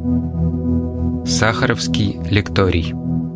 Сахаровский лекторий.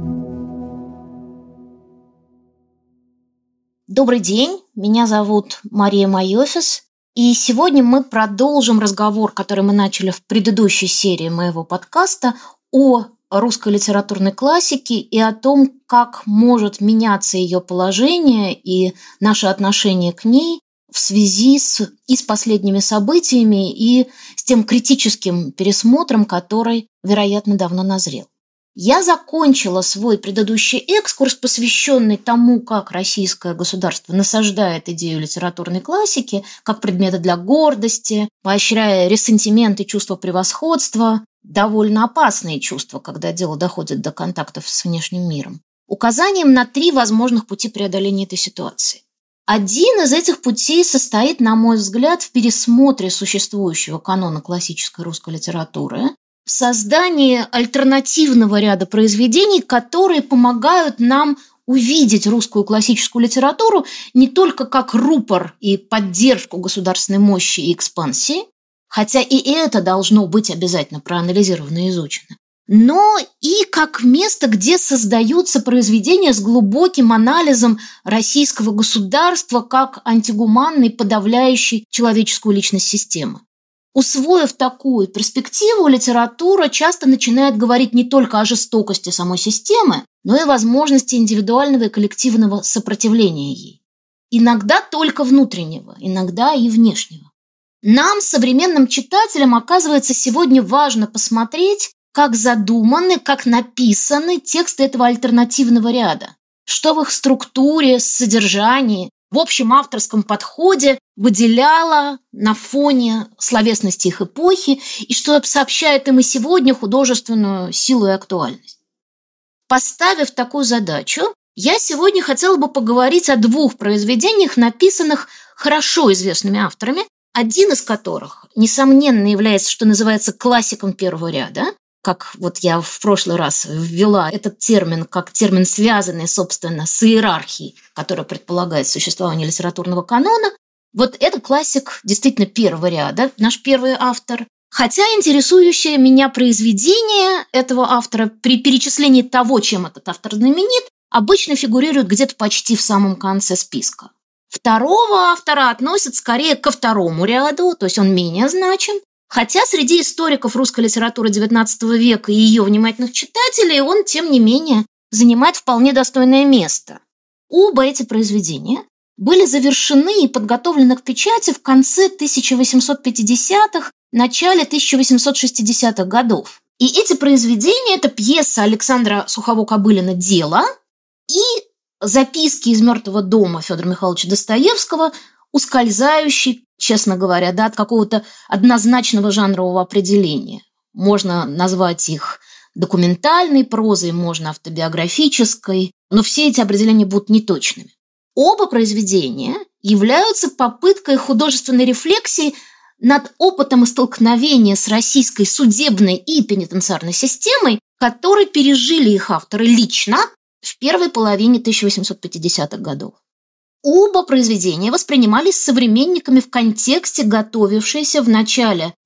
Добрый день, меня зовут Мария Майофис, и сегодня мы продолжим разговор, который мы начали в предыдущей серии моего подкаста о русской литературной классике и о том, как может меняться ее положение и наше отношение к ней в связи с последними событиями и с тем критическим пересмотром, который, вероятно, давно назрел. Я закончила свой предыдущий экскурс, посвященный тому, как российское государство насаждает идею литературной классики как предмета для гордости, поощряя рессентимент и чувство превосходства, довольно опасные чувства, когда дело доходит до контактов с внешним миром, указанием на 3 возможных пути преодоления этой ситуации. Один из этих путей состоит, на мой взгляд, в пересмотре существующего канона классической русской литературы, в создании альтернативного ряда произведений, которые помогают нам увидеть русскую классическую литературу не только как рупор и поддержку государственной мощи и экспансии, хотя и это должно быть обязательно проанализировано и изучено, но и как место, где создаются произведения с глубоким анализом российского государства как антигуманной, подавляющей человеческую личность системы. Усвоив такую перспективу, литература часто начинает говорить не только о жестокости самой системы, но и о возможности индивидуального и коллективного сопротивления ей. Иногда только внутреннего, иногда и внешнего. Нам, современным читателям, оказывается, сегодня важно посмотреть, как задуманы, как написаны тексты этого альтернативного ряда, что в их структуре, содержании, в общем авторском подходе выделяло на фоне словесности их эпохи и что сообщает им и сегодня художественную силу и актуальность. Поставив такую задачу, я сегодня хотела бы поговорить о 2 произведениях, написанных хорошо известными авторами, один из которых, несомненно, является, что называется, классиком первого ряда, как вот я в прошлый раз ввела этот термин, как термин, связанный, собственно, с иерархией, которая предполагает существование литературного канона. Вот это классик действительно первого ряда, наш первый автор. Хотя интересующее меня произведение этого автора при перечислении того, чем этот автор знаменит, обычно фигурирует где-то почти в самом конце списка. Второго автора относят скорее ко второму ряду, то есть он менее значим, хотя среди историков русской литературы XIX века и ее внимательных читателей он, тем не менее, занимает вполне достойное место. Оба эти произведения были завершены и подготовлены к печати в конце 1850-х, начале 1860-х годов. И эти произведения – это пьеса Александра Сухово-Кобылина «Дело» и записки из «Мертвого дома» Федора Михайловича Достоевского, ускользающий, честно говоря, от какого-то однозначного жанрового определения. Можно назвать их документальной прозой, можно автобиографической, но все эти определения будут неточными. Оба произведения являются попыткой художественной рефлексии над опытом столкновения с российской судебной и пенитенциарной системой, которые пережили их авторы лично в первой половине 1850-х годов. Оба произведения воспринимались современниками в контексте готовившейся в начале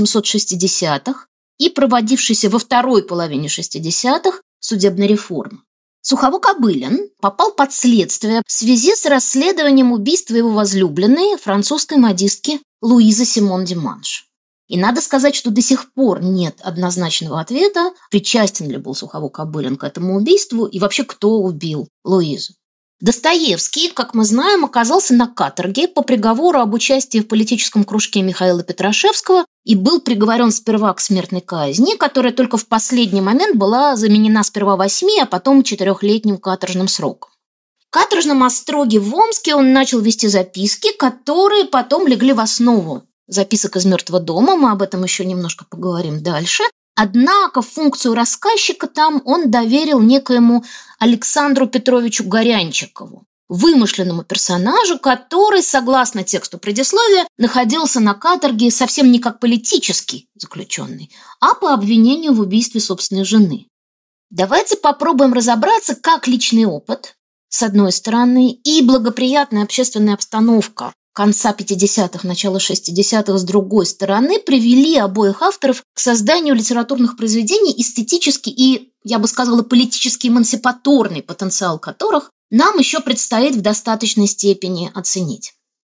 1860-х и проводившейся во второй половине 60-х судебной реформы. Сухово-Кобылин попал под следствие в связи с расследованием убийства его возлюбленной, французской модистки Луизы Симон Диманш. И надо сказать, что до сих пор нет однозначного ответа, причастен ли был Сухово-Кобылин к этому убийству и вообще кто убил Луизу. Достоевский, как мы знаем, оказался на каторге по приговору об участии в политическом кружке Михаила Петрашевского и был приговорен сперва к смертной казни, которая только в последний момент была заменена сперва 8, а потом 4-летним каторжным сроком. В каторжном остроге в Омске он начал вести записки, которые потом легли в основу записок из «Мертвого дома», мы об этом еще немножко поговорим дальше. Однако функцию рассказчика там он доверил некоему Александру Петровичу Горянчикову, вымышленному персонажу, который, согласно тексту предисловия, находился на каторге совсем не как политический заключенный, а по обвинению в убийстве собственной жены. Давайте попробуем разобраться, как личный опыт, с одной стороны, и благоприятная общественная обстановка, конца 50-х, начала 60-х с другой стороны, привели обоих авторов к созданию литературных произведений, эстетически и, я бы сказала, политически эмансипаторный потенциал которых нам еще предстоит в достаточной степени оценить.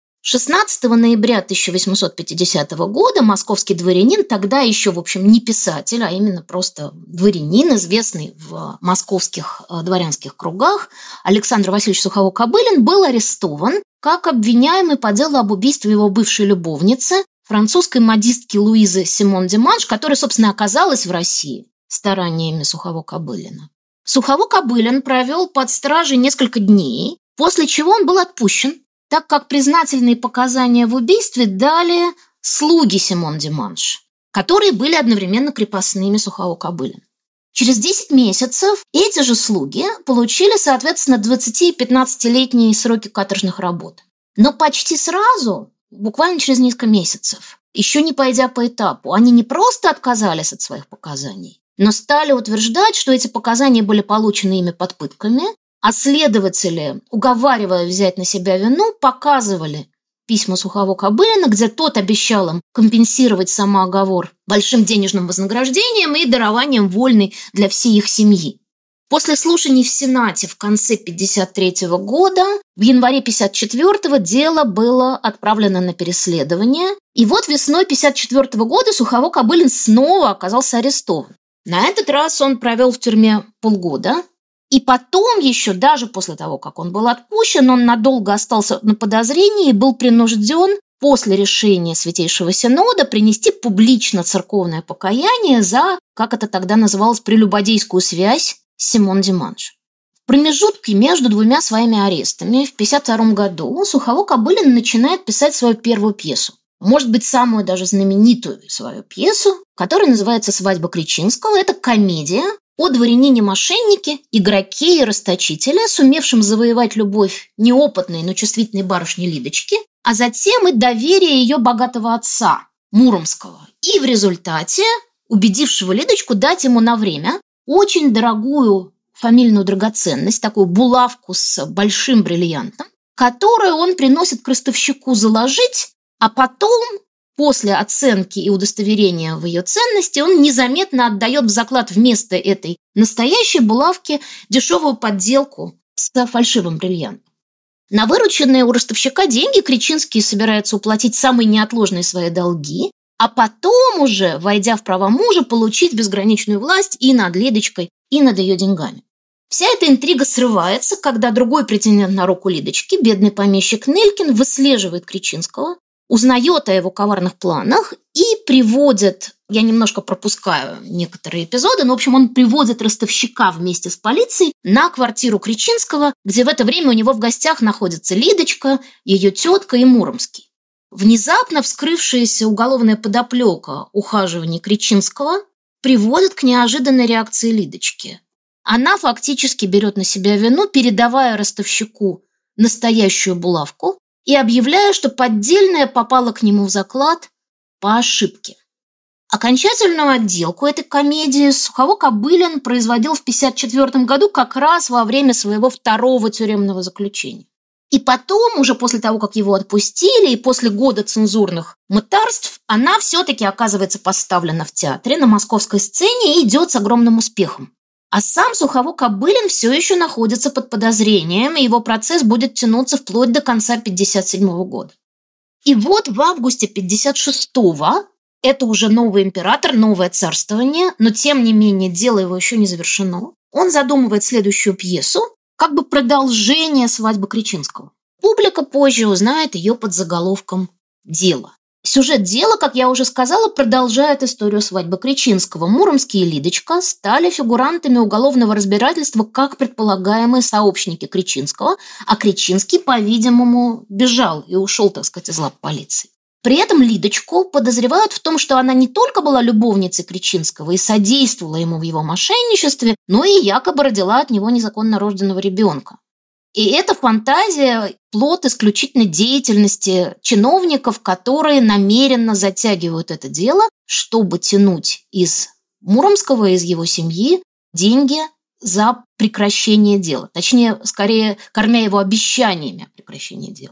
16 ноября 1850 года московский дворянин, тогда еще, в общем, не писатель, а именно просто дворянин, известный в московских дворянских кругах, Александр Васильевич Сухово-Кобылин, был арестован как обвиняемый по делу об убийстве его бывшей любовницы, французской модистки Луизы Симон-де-Манш, которая, собственно, оказалась в России стараниями Сухово-Кобылина. Сухово-Кобылин провел под стражей несколько дней, после чего он был отпущен, так как признательные показания в убийстве дали слуги Симон-де-Манш, которые были одновременно крепостными Сухово-Кобылина. Через 10 месяцев эти же слуги получили, соответственно, 20- и 15-летние сроки каторжных работ. Но почти сразу, буквально через несколько месяцев, еще не пойдя по этапу, они не просто отказались от своих показаний, но стали утверждать, что эти показания были получены ими под пытками, а следователи, уговаривая взять на себя вину, показывали письма Сухово-Кобылина, где тот обещал им компенсировать самооговор большим денежным вознаграждением и дарованием вольной для всей их семьи. После слушаний в Сенате в конце 1953 года, в январе 1954 дело было отправлено на переследование, и вот весной 1954 года Сухово-Кобылин снова оказался арестован. На этот раз он провел в тюрьме полгода. И потом еще, даже после того, как он был отпущен, он надолго остался на подозрении и был принужден после решения Святейшего Синода принести публично церковное покаяние за, как это тогда называлось, прелюбодейскую связь с Симон-де-Манш. В промежутке между двумя своими арестами в 1952 году Сухово-Кобылин начинает писать свою первую пьесу. Может быть, самую даже знаменитую свою пьесу, которая называется «Свадьба Кречинского». Это комедия о дворянине-мошеннике, игроке и расточителе, сумевшем завоевать любовь неопытной, но чувствительной барышни Лидочки, а затем и доверие ее богатого отца, Муромского, и в результате убедившего Лидочку дать ему на время очень дорогую фамильную драгоценность, такую булавку с большим бриллиантом, которую он приносит к ростовщику заложить, а потом, после оценки и удостоверения в ее ценности, он незаметно отдает в заклад вместо этой настоящей булавки дешевую подделку с фальшивым бриллиантом. На вырученные у ростовщика деньги Кречинский собирается уплатить самые неотложные свои долги, а потом уже, войдя в права мужа, получить безграничную власть и над Лидочкой, и над ее деньгами. Вся эта интрига срывается, когда другой претендент на руку Лидочки, бедный помещик Нелькин, выслеживает Кречинского, узнает о его коварных планах и приводит, я немножко пропускаю некоторые эпизоды, но, в общем, он приводит ростовщика вместе с полицией на квартиру Кречинского, где в это время у него в гостях находятся Лидочка, ее тетка и Муромский. Внезапно вскрывшаяся уголовная подоплека ухаживания Кречинского приводит к неожиданной реакции Лидочки. Она фактически берет на себя вину, передавая ростовщику настоящую булавку, и объявляя, что поддельная попала к нему в заклад по ошибке. Окончательную отделку этой комедии Сухово-Кобылин производил в 1954 году как раз во время своего второго тюремного заключения. И потом, уже после того, как его отпустили, и после года цензурных мытарств, она все-таки оказывается поставлена в театре на московской сцене и идет с огромным успехом. А сам Сухово-Кобылин все еще находится под подозрением, и его процесс будет тянуться вплоть до конца 1957 года. И вот в августе 1956-го, это уже новый император, новое царствование, но тем не менее дело его еще не завершено, он задумывает следующую пьесу, как бы продолжение «Свадьбы Кречинского». Публика позже узнает ее под заголовком «Дело». Сюжет дела, как я уже сказала, продолжает историю свадьбы Кречинского. Муромский и Лидочка стали фигурантами уголовного разбирательства как предполагаемые сообщники Кречинского, а Кречинский, по-видимому, бежал и ушел, так сказать, из лап полиции. При этом Лидочку подозревают в том, что она не только была любовницей Кречинского и содействовала ему в его мошенничестве, но и якобы родила от него незаконно рожденного ребенка. И эта фантазия – плод исключительно деятельности чиновников, которые намеренно затягивают это дело, чтобы тянуть из Муромского, из его семьи деньги за прекращение дела. Точнее, скорее, кормя его обещаниями о прекращении дела.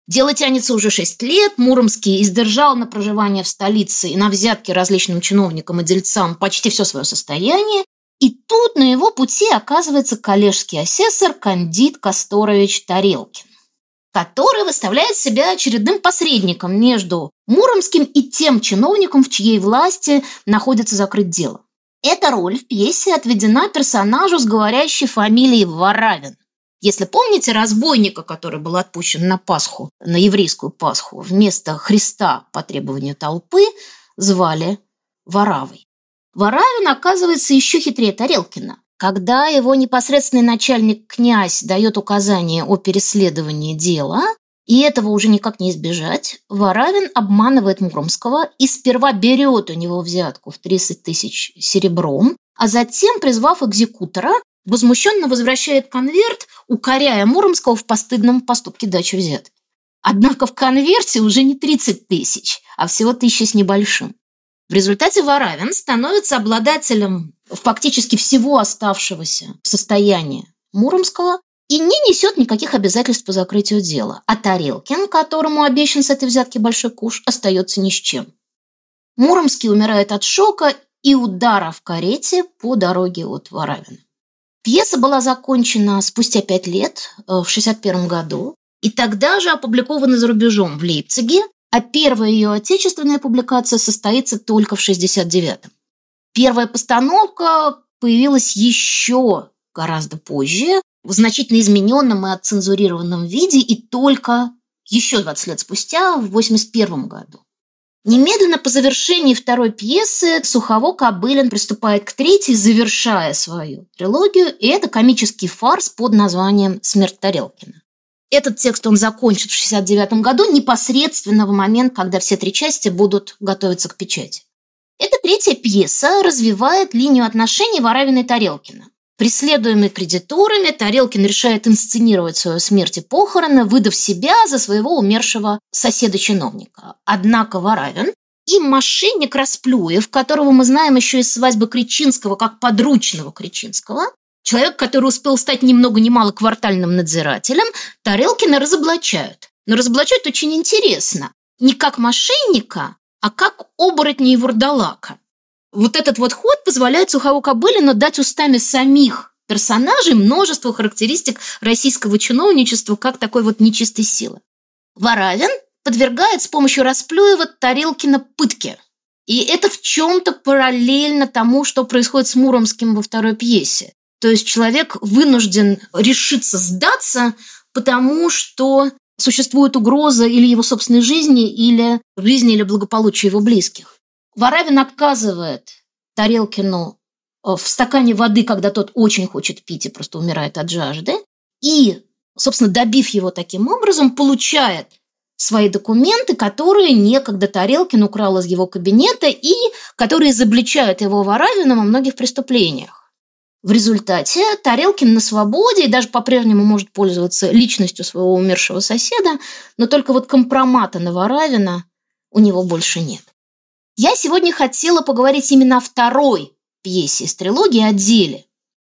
Дело тянется уже 6 лет. Муромский издержал на проживание в столице и на взятки различным чиновникам и дельцам почти все свое состояние. И тут на его пути оказывается коллежский асессор Кандид Касторович Тарелкин, который выставляет себя очередным посредником между Муромским и тем чиновником, в чьей власти находится закрыть дело. Эта роль в пьесе отведена персонажу с говорящей фамилией Воравин. Если помните разбойника, который был отпущен на Пасху, на еврейскую Пасху, вместо Христа по требованию толпы звали Воравой. Воравин оказывается еще хитрее Тарелкина. Когда его непосредственный начальник князь дает указание о переследовании дела, и этого уже никак не избежать, Воравин обманывает Муромского и сперва берет у него взятку в 30 тысяч серебром, а затем, призвав экзекутора, возмущенно возвращает конверт, укоряя Муромского в постыдном поступке дачи взятки. Однако в конверте уже не 30 тысяч, а всего 1000 с небольшим. В результате Воравин становится обладателем фактически всего оставшегося состояния Муромского и не несет никаких обязательств по закрытию дела. А Тарелкин, которому обещан с этой взятки большой куш, остается ни с чем. Муромский умирает от шока и удара в карете по дороге от Воравина. Пьеса была закончена спустя 5 лет, в 1961 году, и тогда же опубликована за рубежом в Лейпциге, а первая ее отечественная публикация состоится только в 1969. Первая постановка появилась еще гораздо позже, в значительно измененном и отцензурированном виде, и только еще 20 лет спустя, в 1981 году. Немедленно по завершении второй пьесы Сухово-Кобылин приступает к третьей, завершая свою трилогию, и это комический фарс под названием «Смерть Тарелкина». Этот текст он закончит в 1969 году, непосредственно в момент, когда все 3 части будут готовиться к печати. Эта третья пьеса развивает линию отношений Воравина и Тарелкина. Преследуемый кредиторами, Тарелкин решает инсценировать свою смерть и похороны, выдав себя за своего умершего соседа-чиновника. Однако Воравин и мошенник Расплюев, которого мы знаем еще из «Свадьбы Кречинского» как подручного Кречинского, человек, который успел стать ни много ни мало квартальным надзирателем, Тарелкина разоблачают. Но разоблачают очень интересно. Не как мошенника, а как оборотня и вурдалака. Вот этот вот ход позволяет Сухово-Кобылину дать устами самих персонажей множество характеристик российского чиновничества как такой вот нечистой силы. Воравин подвергает с помощью Расплюева Тарелкина пытке. И это в чем-то параллельно тому, что происходит с Муромским во второй пьесе. То есть человек вынужден решиться сдаться, потому что существует угроза или его собственной жизни, или жизни или благополучия его близких. Воравин отказывает Тарелкину в стакане воды, когда тот очень хочет пить и просто умирает от жажды, и, собственно, добив его таким образом, получает свои документы, которые некогда Тарелкин украл из его кабинета и которые изобличают его Воравина во многих преступлениях. В результате Тарелкин на свободе и даже по-прежнему может пользоваться личностью своего умершего соседа, но только вот компромата на Воравина у него больше нет. Я сегодня хотела поговорить именно о второй пьесе из трилогии, о деле.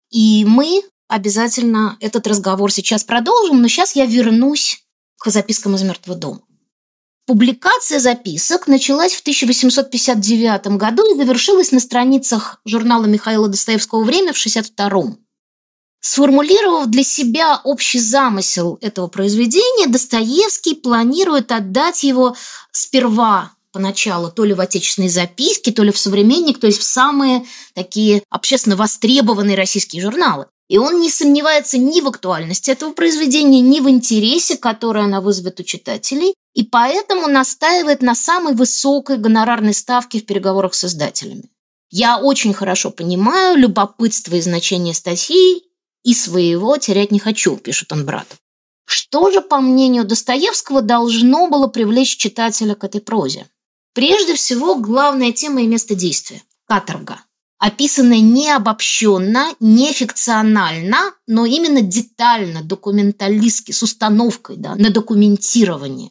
И мы обязательно этот разговор сейчас продолжим, но сейчас я вернусь к запискам из «Мертвого дома». Публикация записок началась в 1859 году и завершилась на страницах журнала Михаила Достоевского «Время» в 1962. Сформулировав для себя общий замысел этого произведения, Достоевский планирует отдать его сперва поначалу то ли в отечественные записки, то ли в «Современник», то есть в самые такие общественно востребованные российские журналы. И он не сомневается ни в актуальности этого произведения, ни в интересе, который она вызовет у читателей, и поэтому настаивает на самой высокой гонорарной ставке в переговорах с издателями. Я очень хорошо понимаю любопытство и значение статьи, и своего терять не хочу, пишет он брату. Что же, по мнению Достоевского, должно было привлечь читателя к этой прозе? Прежде всего, главная тема и место действия – каторга, описанная не обобщенно, не фикционально, но именно детально, документалистски, с установкой на документирование.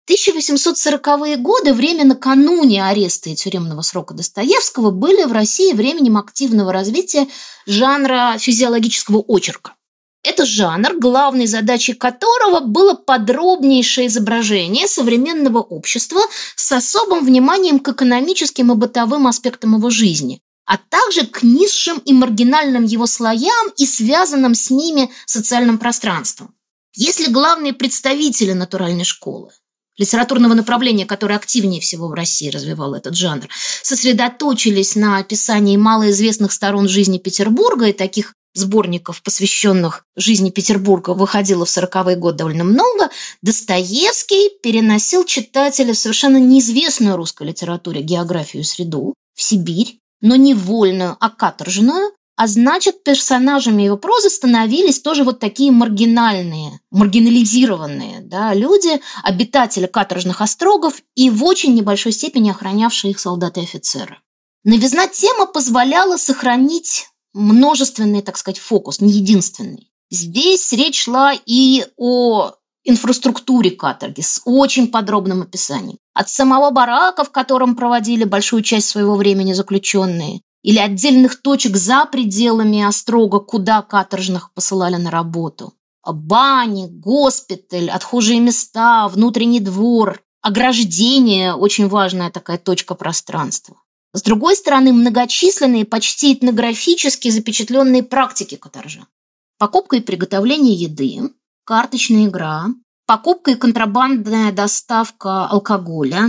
1840-е годы, время накануне ареста и тюремного срока Достоевского, были в России временем активного развития жанра физиологического очерка. Это жанр, главной задачей которого было подробнейшее изображение современного общества с особым вниманием к экономическим и бытовым аспектам его жизни, а также к низшим и маргинальным его слоям и связанным с ними социальным пространством. Если главные представители натуральной школы, литературного направления, которое активнее всего в России развивало этот жанр, сосредоточились на описании малоизвестных сторон жизни Петербурга, и таких сборников, посвященных жизни Петербурга, выходило в 40-е годы довольно много, Достоевский переносил читателя в совершенно неизвестную русской литературе географию и среду, в Сибирь, но не вольную, а каторжную, а значит, персонажами его прозы становились тоже вот такие маргинальные, маргинализированные люди, обитатели каторжных острогов и в очень небольшой степени охранявшие их солдаты и офицеры. Новизна темы позволяла сохранить множественный, так сказать, фокус, не единственный. Здесь речь шла и о инфраструктуре каторги с очень подробным описанием. От самого барака, в котором проводили большую часть своего времени заключенные, или отдельных точек за пределами острога, куда каторжных посылали на работу. Бани, госпиталь, отхожие места, внутренний двор, ограждение – очень важная такая точка пространства. С другой стороны, многочисленные, почти этнографически запечатленные практики каторжан. Покупка и приготовление еды, карточная игра, покупка и контрабандная доставка алкоголя,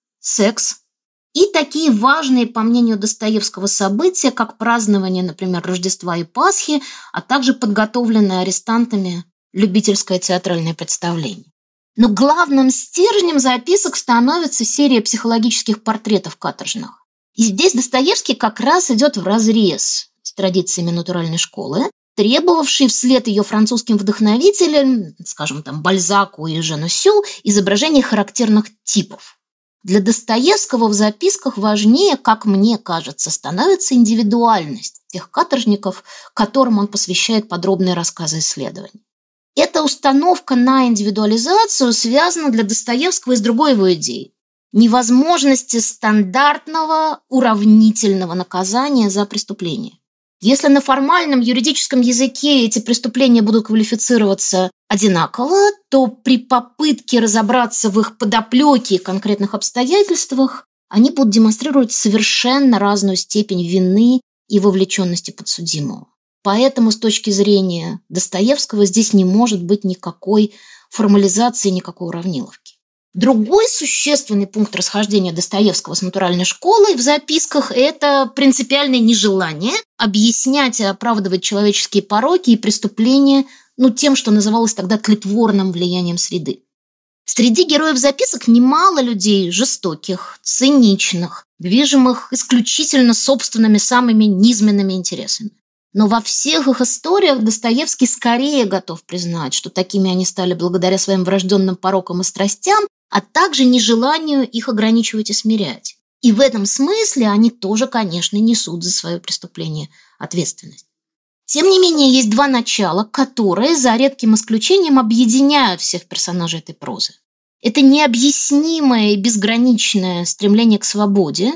секс и такие важные, по мнению Достоевского, события, как празднование, например, Рождества и Пасхи, а также подготовленное арестантами любительское театральное представление. Но главным стержнем записок становится серия психологических портретов каторжных. И здесь Достоевский как раз идет вразрез с традициями натуральной школы, требовавшей вслед ее французским вдохновителям, скажем, Бальзаку и Жену Сю, изображения характерных типов. Для Достоевского в записках важнее, как мне кажется, становится индивидуальность тех каторжников, которым он посвящает подробные рассказы и исследования. Эта установка на индивидуализацию связана для Достоевского и с другой его идеей – невозможности стандартного уравнительного наказания за преступление. Если на формальном юридическом языке эти преступления будут квалифицироваться одинаково, то при попытке разобраться в их подоплеке и конкретных обстоятельствах они будут демонстрировать совершенно разную степень вины и вовлеченности подсудимого. Поэтому с точки зрения Достоевского здесь не может быть никакой формализации, никакой уравниловки. Другой существенный пункт расхождения Достоевского с натуральной школой в записках – это принципиальное нежелание объяснять и оправдывать человеческие пороки и преступления тем, что называлось тогда тлетворным влиянием среды. Среди героев записок немало людей жестоких, циничных, движимых исключительно собственными самыми низменными интересами. Но во всех их историях Достоевский скорее готов признать, что такими они стали благодаря своим врожденным порокам и страстям, а также нежеланию их ограничивать и смирять. И в этом смысле они тоже, конечно, несут за свое преступление ответственность. Тем не менее, есть два начала, которые, за редким исключением, объединяют всех персонажей этой прозы. Это необъяснимое и безграничное стремление к свободе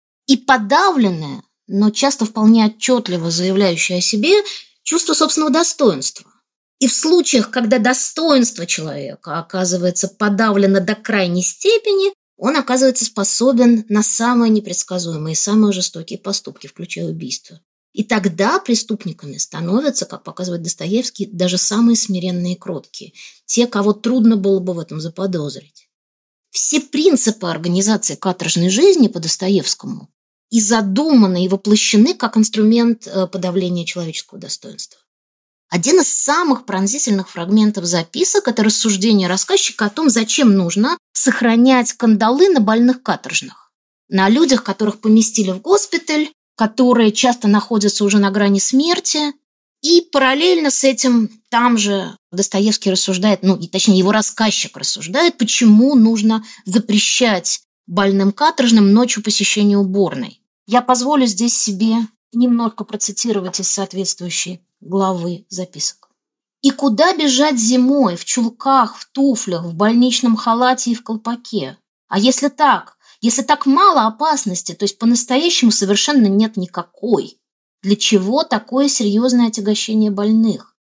и подавленное, но часто вполне отчетливо заявляющее о себе чувство собственного достоинства. И в случаях, когда достоинство человека оказывается подавлено до крайней степени, он оказывается способен на самые непредсказуемые и самые жестокие поступки, включая убийство. И тогда преступниками становятся, как показывает Достоевский, даже самые смиренные и кроткие, те, кого трудно было бы в этом заподозрить. Все принципы организации каторжной жизни по Достоевскому и задуманы, и воплощены как инструмент подавления человеческого достоинства. Один из самых пронзительных фрагментов записок – это рассуждение рассказчика о том, зачем нужно сохранять кандалы на больных каторжных, на людях, которых поместили в госпиталь, которые часто находятся уже на грани смерти. И параллельно с этим там же Достоевский рассуждает, точнее его рассказчик рассуждает, почему нужно запрещать больным каторжным ночью посещение уборной. Я позволю здесь себе немножко процитировать из соответствующей главы записок. «И куда бежать зимой, в чулках, в туфлях, в больничном халате и в колпаке? А если так мало опасности, то есть по-настоящему совершенно нет никакой? Для чего такое серьезное отягощение больных?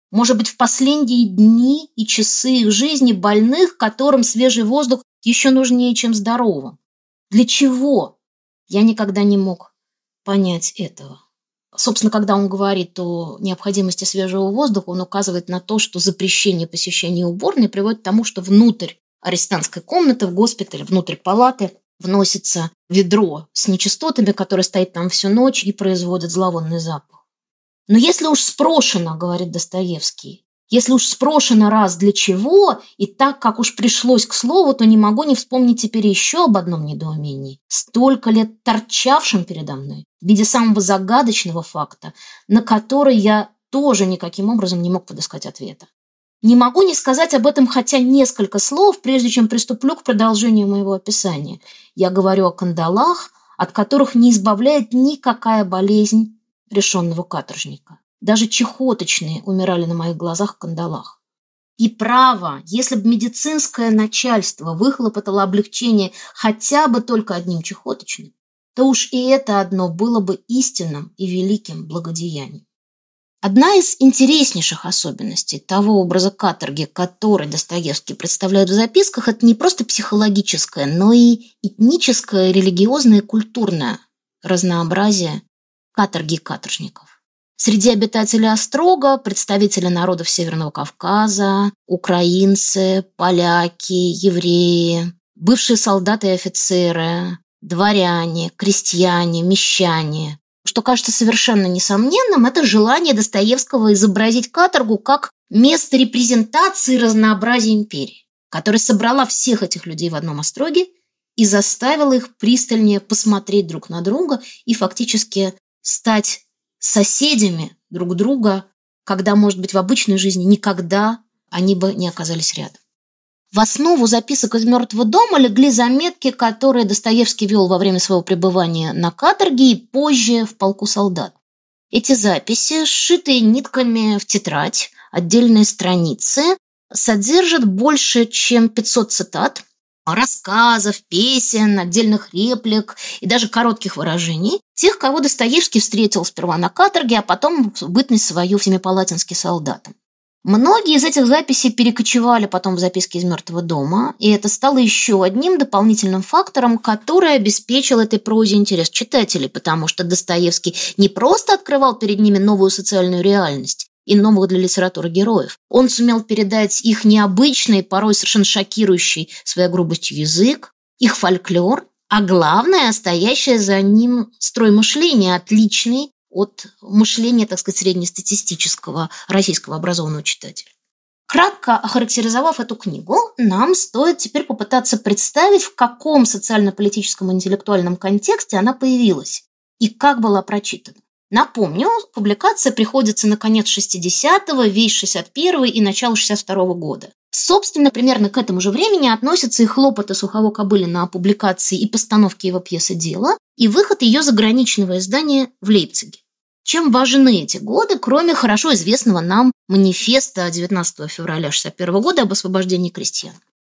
Может быть, в последние дни и часы их жизни больных, которым свежий воздух еще нужнее, чем здоровым. Для чего? Я никогда не мог понять этого. Собственно, когда он говорит о необходимости свежего воздуха, он указывает на то, что запрещение посещения уборной приводит к тому, что внутрь арестантской комнаты в госпитале, внутрь палаты вносится ведро с нечистотами, которое стоит там всю ночь и производит зловонный запах. Но если уж спрошено, говорит Достоевский, если уж спрошено раз для чего, и так как уж пришлось к слову, то не могу не вспомнить теперь еще об одном недоумении, столько лет торчавшем передо мной, в виде самого загадочного факта, на который я тоже никаким образом не мог подыскать ответа. Не могу не сказать об этом хотя несколько слов, прежде чем приступлю к продолжению моего описания. Я говорю о кандалах, от которых не избавляет никакая болезнь решенного каторжника. Даже чехоточные умирали на моих глазах в кандалах. И право, если бы медицинское начальство выхлопотало облегчение хотя бы только одним чехоточным, то уж и это одно было бы истинным и великим благодеянием. Одна из интереснейших особенностей того образа каторги, который Достоевский представляет в записках, это не просто психологическое, но и этническое, религиозное и культурное разнообразие каторги и каторжников. Среди обитателей острога представители народов Северного Кавказа, украинцы, поляки, евреи, бывшие солдаты и офицеры, дворяне, крестьяне, мещане. Что кажется совершенно несомненным, это желание Достоевского изобразить каторгу как место репрезентации разнообразия империи, которая собрала всех этих людей в одном остроге и заставила их пристальнее посмотреть друг на друга и фактически стать соседями друг друга, когда, может быть, в обычной жизни никогда они бы не оказались рядом. В основу записок из «Мертвого дома» легли заметки, которые Достоевский вел во время своего пребывания на каторге и позже в полку солдат. Эти записи, сшитые нитками в тетрадь, отдельные страницы, содержат больше, чем 500 цитат, рассказов, песен, отдельных реплик и даже коротких выражений тех, кого Достоевский встретил сперва на каторге, а потом в бытность свою в Семипалатинске солдатом. Многие из этих записей перекочевали потом в записки из «Мертвого дома», и это стало еще одним дополнительным фактором, который обеспечил этой прозе интерес читателей, потому что Достоевский не просто открывал перед ними новую социальную реальность и новых для литературы героев. Он сумел передать их необычный, порой совершенно шокирующий своей грубостью язык, их фольклор, а главное, стоящее за ним строй мышления, отличный от мышления, так сказать, среднестатистического российского образованного читателя. Кратко охарактеризовав эту книгу, нам стоит теперь попытаться представить, в каком социально-политическом и интеллектуальном контексте она появилась и как была прочитана. Напомню, публикация приходится на конец 60-го, весь 61-й и начало 62-го года. Собственно, примерно к этому же времени относятся и хлопоты Сухово-Кобылина о публикации и постановке его пьесы «Дело», и выход ее заграничного издания в Лейпциге. Чем важны эти годы, кроме хорошо известного нам манифеста 19 февраля 61 года об освобождении крестьян?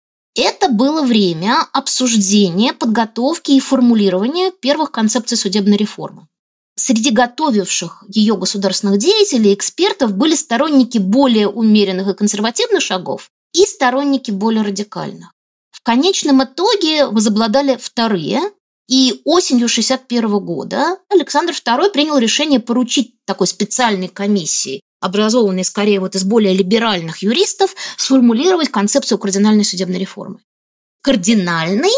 Это было время обсуждения, подготовки и формулирования первых концепций судебной реформы. Среди готовивших ее государственных деятелей и экспертов были сторонники более умеренных и консервативных шагов и сторонники более радикальных. В конечном итоге возобладали вторые, и осенью 1961 года Александр II принял решение поручить такой специальной комиссии, образованной скорее из более либеральных юристов, сформулировать концепцию кардинальной судебной реформы. Кардинальной,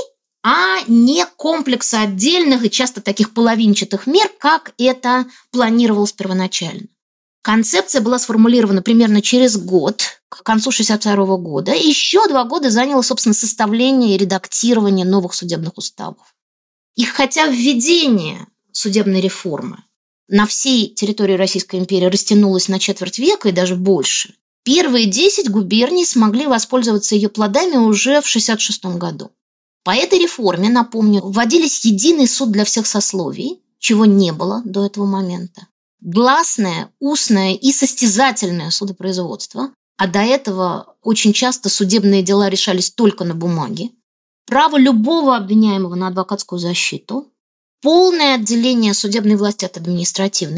а не комплекса отдельных и часто таких половинчатых мер, как это планировалось первоначально. Концепция была сформулирована примерно через год, к концу 1962 года, и еще 2 года заняло, собственно, составление и редактирование новых судебных уставов. И хотя введение судебной реформы на всей территории Российской империи растянулось на четверть века и даже больше, первые 10 губерний смогли воспользоваться ее плодами уже в 1966 году. По этой реформе, напомню, вводились единый суд для всех сословий, чего не было до этого момента. Гласное, устное и состязательное судопроизводство, а до этого очень часто судебные дела решались только на бумаге. Право любого обвиняемого на адвокатскую защиту, полное отделение судебной власти от административной,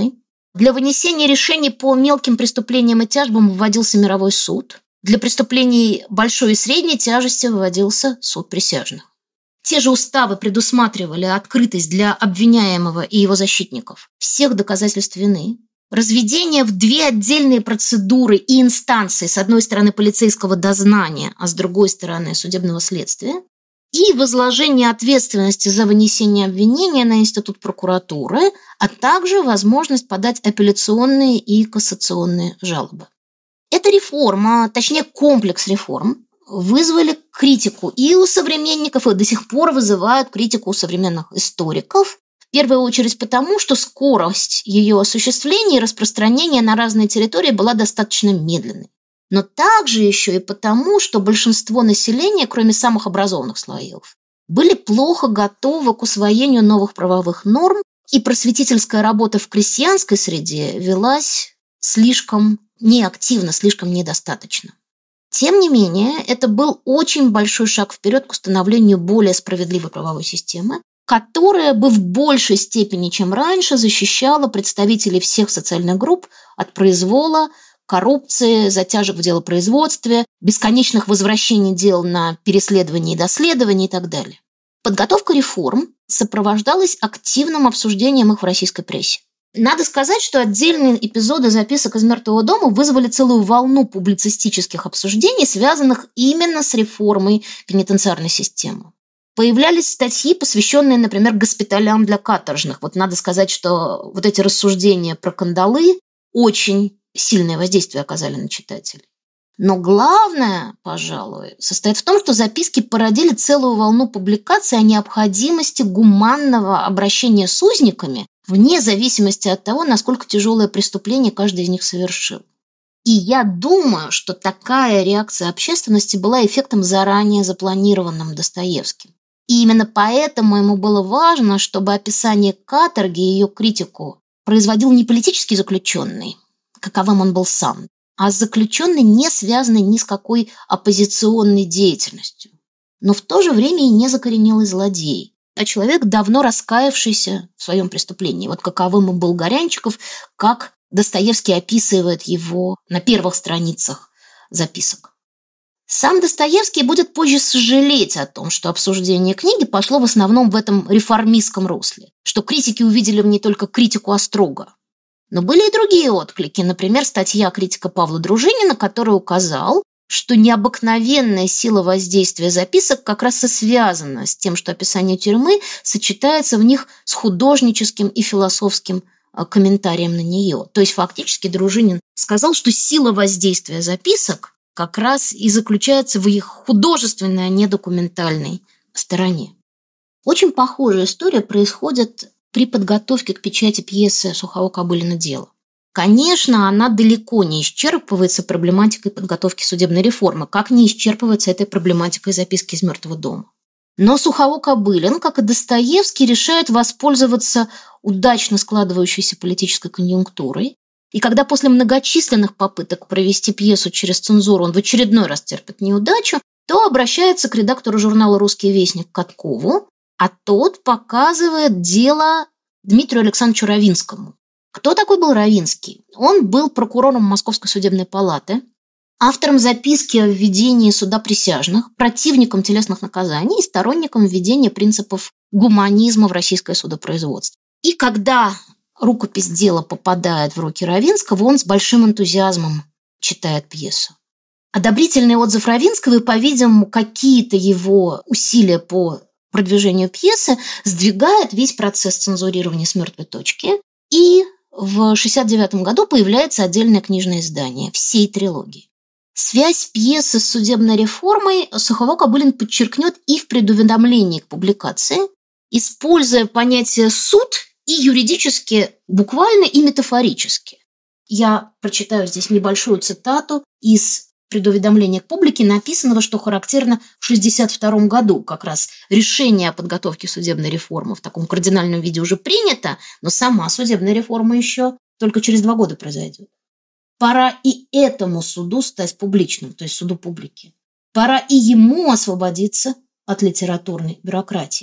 Для вынесения решений по мелким преступлениям и тяжбам вводился мировой суд. Для преступлений большой и средней тяжести выводился суд присяжных. Те же уставы предусматривали открытость для обвиняемого и его защитников всех доказательств вины, разведение в две отдельные процедуры и инстанции, с одной стороны полицейского дознания, а с другой стороны судебного следствия, и возложение ответственности за вынесение обвинения на институт прокуратуры, а также возможность подать апелляционные и кассационные жалобы. Эта реформа, точнее комплекс реформ, вызвали критику и у современников, и до сих пор вызывают критику у современных историков. В первую очередь потому, что скорость ее осуществления и распространения на разные территории была достаточно медленной. Но также еще и потому, что большинство населения, кроме самых образованных слоев, были плохо готовы к усвоению новых правовых норм, и просветительская работа в крестьянской среде велась слишком неактивно, слишком недостаточно. Тем не менее, это был очень большой шаг вперед к установлению более справедливой правовой системы, которая бы в большей степени, чем раньше, защищала представителей всех социальных групп от произвола, коррупции, затяжек в делопроизводстве, бесконечных возвращений дел на переследование и доследование и так далее. Подготовка реформ сопровождалась активным обсуждением их в российской прессе. Надо сказать, что отдельные эпизоды записок из «Мертвого дома» вызвали целую волну публицистических обсуждений, связанных именно с реформой пенитенциарной системы. Появлялись статьи, посвященные, например, госпиталям для каторжных. Вот надо сказать, что вот эти рассуждения про кандалы очень сильное воздействие оказали на читателей. Но главное, пожалуй, состоит в том, что записки породили целую волну публикаций о необходимости гуманного обращения с узниками вне зависимости от того, насколько тяжелое преступление каждый из них совершил. И я думаю, что такая реакция общественности была эффектом заранее запланированным Достоевским. И именно поэтому ему было важно, чтобы описание каторги и ее критику производил не политический заключенный, каковым он был сам, а заключенный, не связанный ни с какой оппозиционной деятельностью, но в то же время и не закоренелый злодей, а человек, давно раскаявшийся в своем преступлении. Вот каковым он был Горянчиков, как Достоевский описывает его на первых страницах записок. Сам Достоевский будет позже сожалеть о том, что обсуждение книги пошло в основном в этом реформистском русле, что критики увидели в ней только критику острого. Но были и другие отклики, например, статья критика Павла Дружинина, который указал, что необыкновенная сила воздействия записок как раз и связана с тем, что описание тюрьмы сочетается в них с художническим и философским комментарием на нее. То есть фактически Дружинин сказал, что сила воздействия записок как раз и заключается в их художественной, а не документальной стороне. Очень похожая история происходит при подготовке к печати пьесы Сухово-Кобылино «Дело». Конечно, она далеко не исчерпывается проблематикой подготовки судебной реформы, как не исчерпывается этой проблематикой записки из «Мертвого дома». Но Сухово-Кобылин, как и Достоевский, решает воспользоваться удачно складывающейся политической конъюнктурой. И когда после многочисленных попыток провести пьесу через цензуру он в очередной раз терпит неудачу, то обращается к редактору журнала «Русский вестник» Каткову, а тот показывает дело Дмитрию Александровичу Равинскому. Кто такой был Равинский? Он был прокурором Московской судебной палаты, автором записки о введении суда присяжных, противником телесных наказаний и сторонником введения принципов гуманизма в российское судопроизводство. И когда рукопись дела попадает в руки Равинского, он с большим энтузиазмом читает пьесу. Одобрительный отзыв Равинского и, по-видимому, какие-то его усилия по продвижению пьесы сдвигает весь процесс цензурирования с мертвой точки. И в 1969 году появляется отдельное книжное издание всей трилогии. Связь пьесы с судебной реформой Сухово-Кобылин подчеркнет и в предуведомлении к публикации, используя понятие «суд» и юридически буквально и метафорически. Я прочитаю здесь небольшую цитату из предуведомления к публике, написанного, что характерно, в 1962 году. Как раз решение о подготовке судебной реформы в таком кардинальном виде уже принято, но сама судебная реформа еще только через 2 года произойдет. Пора и этому суду стать публичным, то есть суду публики. Пора и ему освободиться от литературной бюрократии.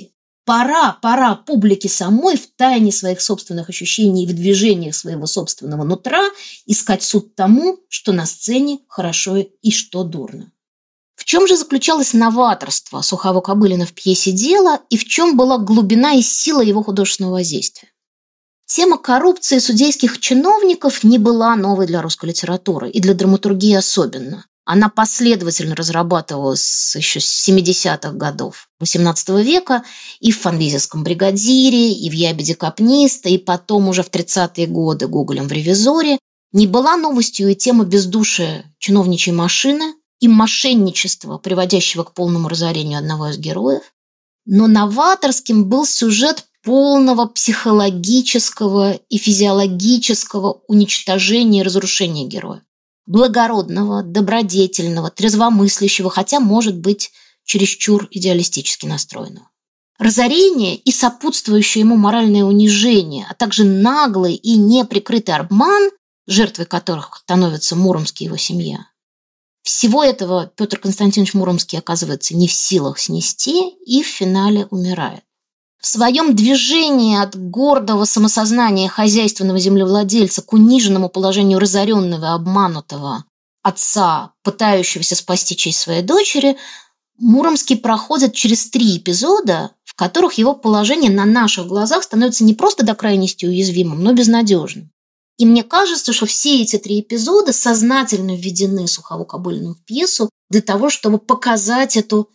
Пора публике самой в тайне своих собственных ощущений и в движениях своего собственного нутра искать суд тому, что на сцене хорошо и что дурно. В чем же заключалось новаторство Сухого-Кобылина в пьесе «Дело» и в чем была глубина и сила его художественного воздействия? Тема коррупции судейских чиновников не была новой для русской литературы и для драматургии особенно. Она последовательно разрабатывалась еще с 70-х годов XVIII века и в «Фанвизерском бригадире», и в «Ябеде капниста», и потом уже в 30-е годы Гоголем в «Ревизоре». Не была новостью и тема бездушия чиновничьей машины и мошенничества, приводящего к полному разорению одного из героев. Но новаторским был сюжет полного психологического и физиологического уничтожения и разрушения героя. Благородного, добродетельного, трезвомыслящего, хотя, может быть, чересчур идеалистически настроенного. Разорение и сопутствующее ему моральное унижение, а также наглый и неприкрытый обман, жертвой которых становится Муромский и его семья. Всего этого Петр Константинович Муромский оказывается не в силах снести и в финале умирает. В своем движении от гордого самосознания хозяйственного землевладельца к униженному положению разоренного и обманутого отца, пытающегося спасти честь своей дочери, Муромский проходит через 3 эпизода, в которых его положение на наших глазах становится не просто до крайности уязвимым, но безнадежным. И мне кажется, что все эти 3 эпизода сознательно введены Сухого-Кобылиным в пьесу для того, чтобы показать эту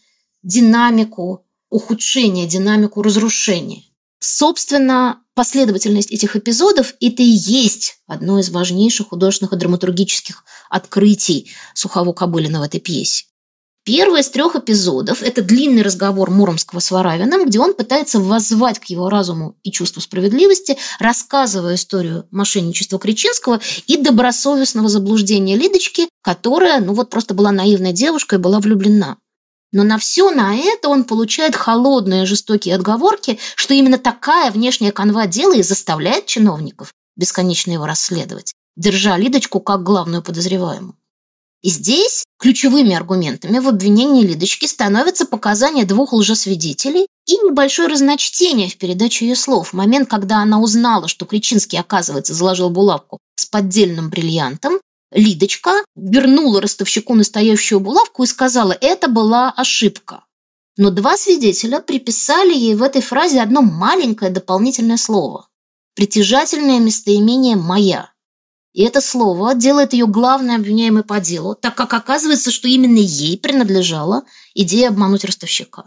динамику ухудшения, динамику разрушения. Собственно, последовательность этих эпизодов – это и есть одно из важнейших художественных и драматургических открытий Сухого-Кобылина в этой пьесе. Первый из 3 эпизодов – это длинный разговор Муромского с Варавиным, где он пытается воззвать к его разуму и чувству справедливости, рассказывая историю мошенничества Кричинского и добросовестного заблуждения Лидочки, которая, просто была наивной девушкой и была влюблена. Но на все на это он получает холодные жестокие отговорки, что именно такая внешняя канва дела и заставляет чиновников бесконечно его расследовать, держа Лидочку как главную подозреваемую. И здесь ключевыми аргументами в обвинении Лидочки становятся показания 2 лжесвидетелей и небольшое разночтение в передаче ее слов. В момент, когда она узнала, что Кричинский, оказывается, заложил булавку с поддельным бриллиантом, Лидочка вернула ростовщику настоящую булавку и сказала: это была ошибка. Но 2 свидетеля приписали ей в этой фразе одно маленькое дополнительное слово – притяжательное местоимение «моя». И это слово делает ее главной обвиняемой по делу, так как оказывается, что именно ей принадлежала идея обмануть ростовщика.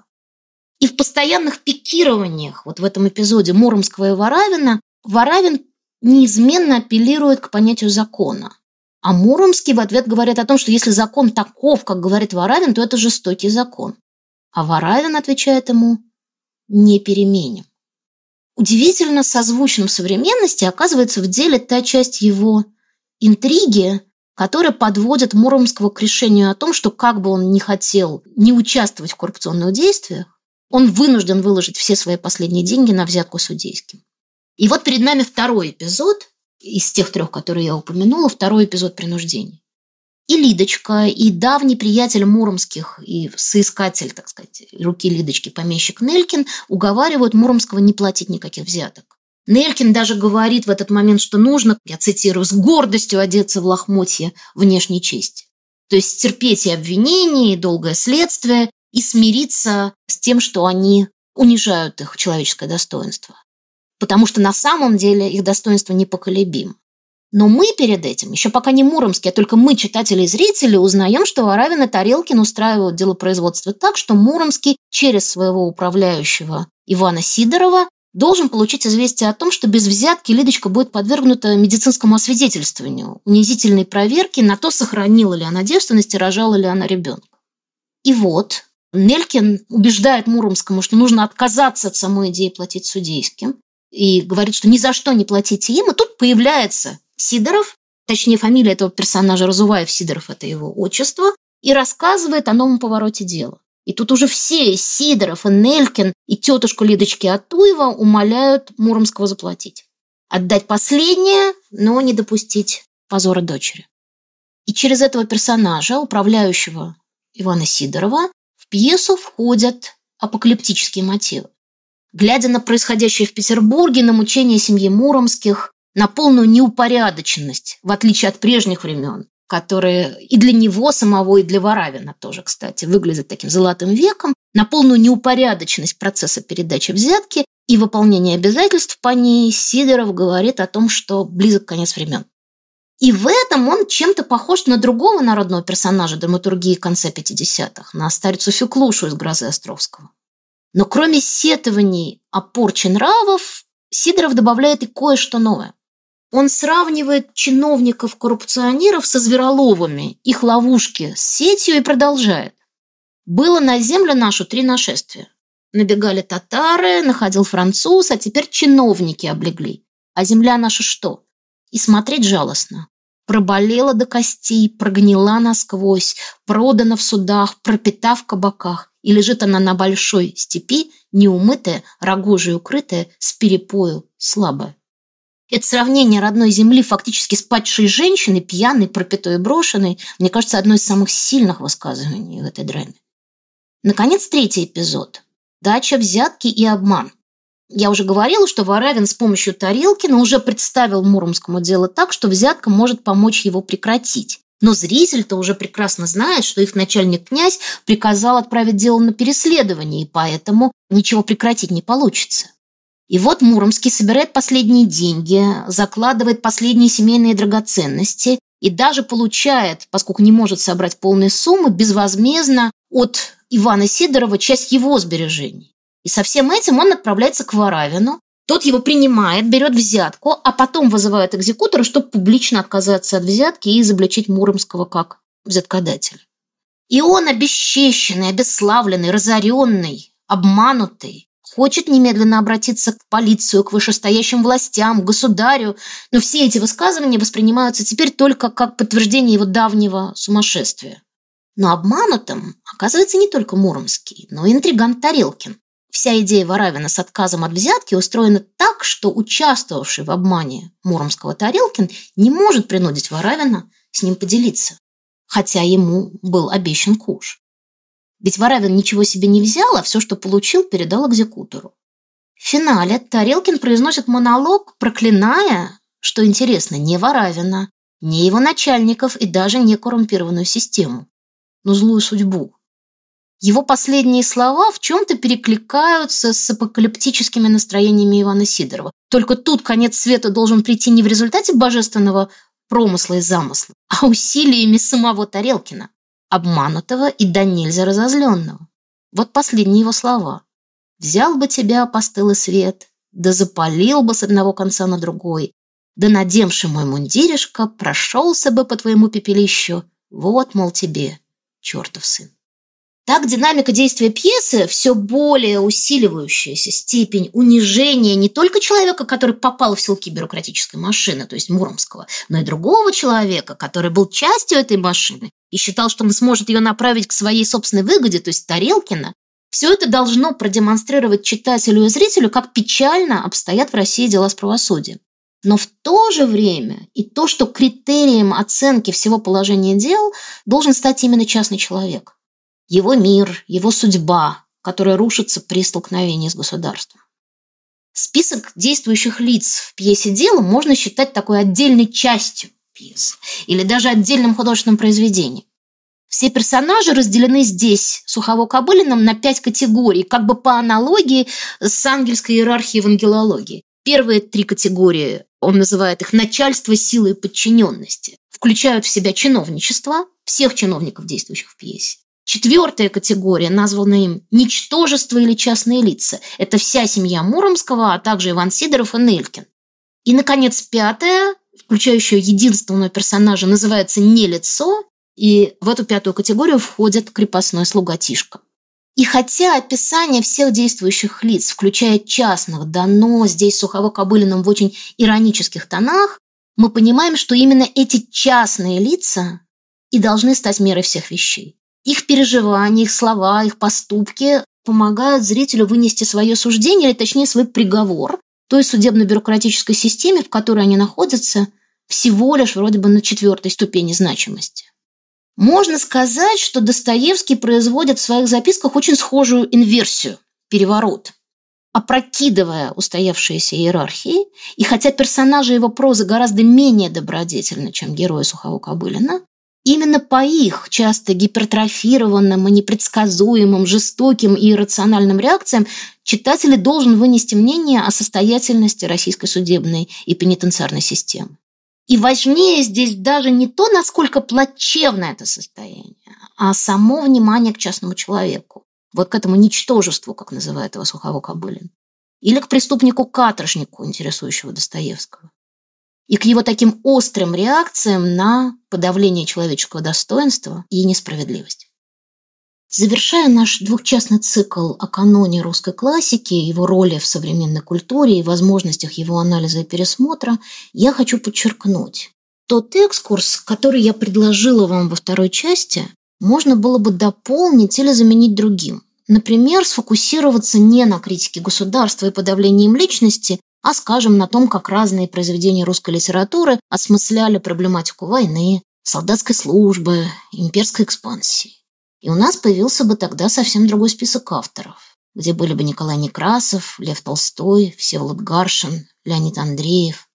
И в постоянных пикированиях в этом эпизоде Муромского и Варавина Варавин неизменно апеллирует к понятию закона. А Муромский в ответ говорит о том, что если закон таков, как говорит Варавин, то это жестокий закон. А Варавин отвечает ему: непеременим. Удивительно созвучным современности оказывается в деле та часть его интриги, которая подводит Муромского к решению о том, что как бы он ни хотел не участвовать в коррупционных действиях, он вынужден выложить все свои последние деньги на взятку судейским. И вот перед нами 2-й эпизод из тех 3, которые я упомянула, 2-й эпизод принуждения. И Лидочка, и давний приятель Муромских, и соискатель, так сказать, руки Лидочки, помещик Нелькин, уговаривают Муромского не платить никаких взяток. Нелькин даже говорит в этот момент, что нужно, я цитирую, с гордостью одеться в лохмотья внешней чести. То есть терпеть и обвинения, и долгое следствие, и смириться с тем, что они унижают их человеческое достоинство. Потому что на самом деле их достоинство непоколебимо. Но мы перед этим, еще пока не Муромский, а только мы, читатели и зрители, узнаем, что Варавин и Тарелкин устраивают делопроизводство так, что Муромский через своего управляющего Ивана Сидорова должен получить известие о том, что без взятки Лидочка будет подвергнута медицинскому освидетельствованию, унизительной проверке на то, сохранила ли она девственность и рожала ли она ребенка. И вот Нелькин убеждает Муромскому, что нужно отказаться от самой идеи платить судейским, и говорит, что ни за что не платите им. И тут появляется Сидоров, точнее фамилия этого персонажа Разуваев, Сидоров – это его отчество, и рассказывает о новом повороте дела. И тут уже все, и Сидоров, и Нелькин, и тетушка Лидочки Атуева умоляют Муромского заплатить. Отдать последнее, но не допустить позора дочери. И через этого персонажа, управляющего Ивана Сидорова, в пьесу входят апокалиптические мотивы. Глядя на происходящее в Петербурге, на мучения семьи Муромских, на полную неупорядоченность, в отличие от прежних времен, которые и для него самого, и для Варавина тоже, кстати, выглядят таким золотым веком, на полную неупорядоченность процесса передачи взятки и выполнения обязательств по ней, Сидоров говорит о том, что близок конец времен. И в этом он чем-то похож на другого народного персонажа драматургии конца 50-х, на старицу Феклушу из «Грозы Островского». Но кроме сетований о порче нравов, Сидоров добавляет и кое-что новое. Он сравнивает чиновников-коррупционеров со звероловами, их ловушки с сетью и продолжает. Было на землю нашу 3 нашествия. Набегали татары, находил француз, а теперь чиновники облегли. А земля наша что? И смотреть жалостно. Проболела до костей, прогнила насквозь, продана в судах, пропита в кабаках. И лежит она на большой степи, неумытая, рогожей укрытая, с перепою, слабая. Это сравнение родной земли фактически с падшей женщиной, пьяной, пропитой и брошенной, мне кажется, одно из самых сильных высказываний в этой драме. Наконец, 3-й эпизод. Дача, взятки и обман. Я уже говорила, что Варавин с помощью Тарелкина уже представил Муромскому дело так, что взятка может помочь его прекратить. Но зритель-то уже прекрасно знает, что их начальник-князь приказал отправить дело на переследование, и поэтому ничего прекратить не получится. И вот Муромский собирает последние деньги, закладывает последние семейные драгоценности и даже получает, поскольку не может собрать полные суммы, безвозмездно от Ивана Сидорова часть его сбережений. И со всем этим он отправляется к Варавину. Тот его принимает, берет взятку, а потом вызывает экзекутора, чтобы публично отказаться от взятки и изобличить Муромского как взяткодателя. И он обесчещенный, обесславленный, разоренный, обманутый, хочет немедленно обратиться в полицию, к вышестоящим властям, к государю, но все эти высказывания воспринимаются теперь только как подтверждение его давнего сумасшествия. Но обманутым оказывается не только Муромский, но и интригант Тарелкин. Вся идея Варавина с отказом от взятки устроена так, что участвовавший в обмане Муромского Тарелкин не может принудить Варавина с ним поделиться, хотя ему был обещан куш. Ведь Варавин ничего себе не взял, а все, что получил, передал экзекутору. В финале Тарелкин произносит монолог, проклиная, что интересно, не Варавина, не его начальников и даже не коррумпированную систему, но злую судьбу. Его последние слова в чем-то перекликаются с апокалиптическими настроениями Ивана Сидорова. Только тут конец света должен прийти не в результате божественного промысла и замысла, а усилиями самого Тарелкина, обманутого и до нельзя разозленного. Вот последние его слова. «Взял бы тебя постылый свет, да запалил бы с одного конца на другой, да, надемши мой мундиришко, прошелся бы по твоему пепелищу, вот, мол, тебе, чертов сын». Так динамика действия пьесы, все более усиливающаяся степень унижения не только человека, который попал в селки бюрократической машины, то есть Муромского, но и другого человека, который был частью этой машины и считал, что он сможет ее направить к своей собственной выгоде, то есть Тарелкина. Все это должно продемонстрировать читателю и зрителю, как печально обстоят в России дела с правосудием. Но в то же время и то, что критерием оценки всего положения дел должен стать именно частный человек. Его мир, его судьба, которая рушится при столкновении с государством. Список действующих лиц в пьесе «Дело» можно считать такой отдельной частью пьесы или даже отдельным художественным произведением. Все персонажи разделены здесь Сухово-Кобылиным на 5 категорий, как бы по аналогии с ангельской иерархией в ангелологии. Первые 3 категории, он называет их начальство, силы и подчиненности, включают в себя чиновничество, всех чиновников, действующих в пьесе. 4-я категория, названа им ничтожество или частные лица. Это вся семья Муромского, а также Иван Сидоров и Нелькин. И, наконец, 5-я, включающая единственного персонажа, называется «Нелицо», и в эту 5-ю категорию входит крепостной слуга Тишка. И хотя описание всех действующих лиц, включая частных, дано здесь Сухово-Кобылиным в очень иронических тонах, мы понимаем, что именно эти частные лица и должны стать мерой всех вещей. Их переживания, их слова, их поступки помогают зрителю вынести свое суждение, или точнее свой приговор той судебно-бюрократической системе, в которой они находятся, всего лишь вроде бы на 4-й ступени значимости. Можно сказать, что Достоевский производит в своих записках очень схожую инверсию, переворот. опрокидывая устоявшиеся иерархии, и хотя персонажи его прозы гораздо менее добродетельны, чем герои Сухого Кобылина, именно по их часто гипертрофированным и непредсказуемым, жестоким и иррациональным реакциям читатель и должен вынести мнение о состоятельности российской судебной и пенитенциарной системы. И важнее здесь даже не то, насколько плачевно это состояние, а само внимание к частному человеку. Вот к этому ничтожеству, как называет его Сухого Кобылин. Или к преступнику-каторжнику, интересующего Достоевского. И к его таким острым реакциям на подавление человеческого достоинства и несправедливость. Завершая наш двухчастный цикл о каноне русской классики, его роли в современной культуре и возможностях его анализа и пересмотра, я хочу подчеркнуть. Тот экскурс, который я предложила вам во второй части, можно было бы дополнить или заменить другим. Например, сфокусироваться не на критике государства и подавлении им личности, а, скажем, на том, как разные произведения русской литературы осмысляли проблематику войны, солдатской службы, имперской экспансии. И у нас появился бы тогда совсем другой список авторов, где были бы Николай Некрасов, Лев Толстой, Всеволод Гаршин, Леонид Андреев.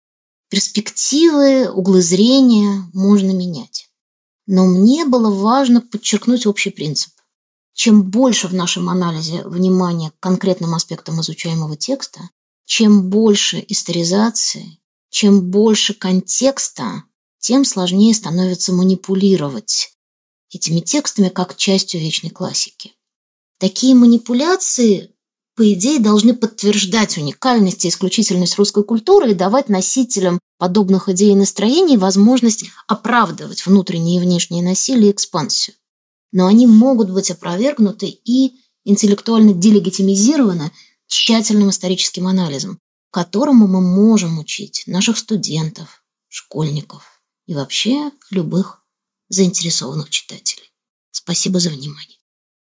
Перспективы, углы зрения можно менять. Но мне было важно подчеркнуть общий принцип. Чем больше в нашем анализе внимания к конкретным аспектам изучаемого текста, чем больше историзации, чем больше контекста, тем сложнее становится манипулировать этими текстами как частью вечной классики. Такие манипуляции, по идее, должны подтверждать уникальность и исключительность русской культуры и давать носителям подобных идей и настроений возможность оправдывать внутреннее и внешнее насилие и экспансию. Но они могут быть опровергнуты и интеллектуально делегитимизированы тщательным историческим анализом, которому мы можем учить наших студентов, школьников и вообще любых заинтересованных читателей. Спасибо за внимание.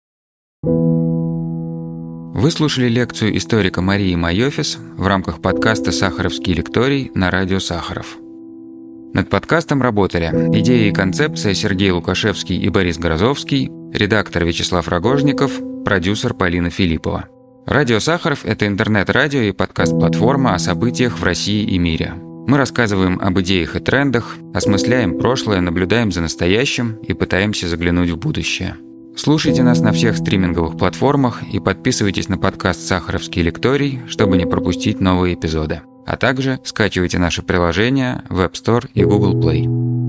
Вы слушали лекцию историка Марии Майофис в рамках подкаста «Сахаровский лекторий» на радио Сахаров. Над подкастом работали идея и концепция Сергей Лукашевский и Борис Грозовский, редактор Вячеслав Рогожников, продюсер Полина Филиппова. Радио Сахаров – это интернет-радио и подкаст-платформа о событиях в России и мире. Мы рассказываем об идеях и трендах, осмысляем прошлое, наблюдаем за настоящим и пытаемся заглянуть в будущее. Слушайте нас на всех стриминговых платформах и подписывайтесь на подкаст «Сахаровский лекторий», чтобы не пропустить новые эпизоды. А также скачивайте наши приложения в App Store и Google Play.